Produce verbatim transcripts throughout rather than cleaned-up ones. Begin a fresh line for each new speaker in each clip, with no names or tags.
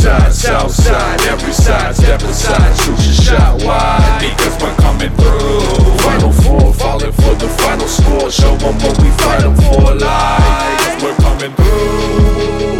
side, south side, every side, step aside, shoot your shot wide, because we're coming through. Final four, falling for the final score, show them what we fighting for life, because we're coming through.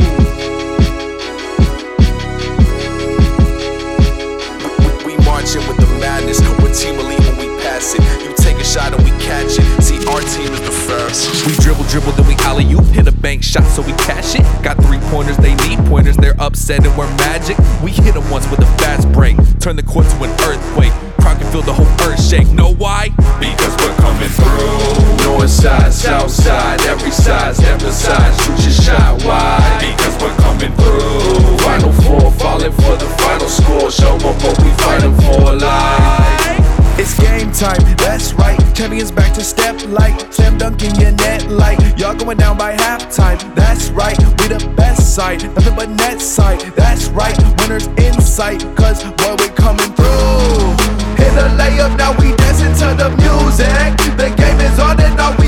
We, we marching with the madness, we're team elite when we pass it. You take a shot and we catch it, see our team is the first. We dribble, dribble, then we alley-oop, hit a bank shot so we cash it. Got three pointers, they need pointers, they're upset and we're magic. We hit them once with a fast break, turn the court to an earthquake. Crowd can feel the whole earth shake, know why?
Because we're coming through. North side, south side, every side, step aside, shoot your shot wide, because we're coming through. Final four, falling for the final score, show them what we fighting for life.
It's game time, that's right. Champions back to step like slam dunk in your net like y'all going down by halftime. That's right, we the best side, nothing but net side. That's right, winners in sight, cause boy we coming through. Hit a layup, now we dancing to the music. The game is on and now we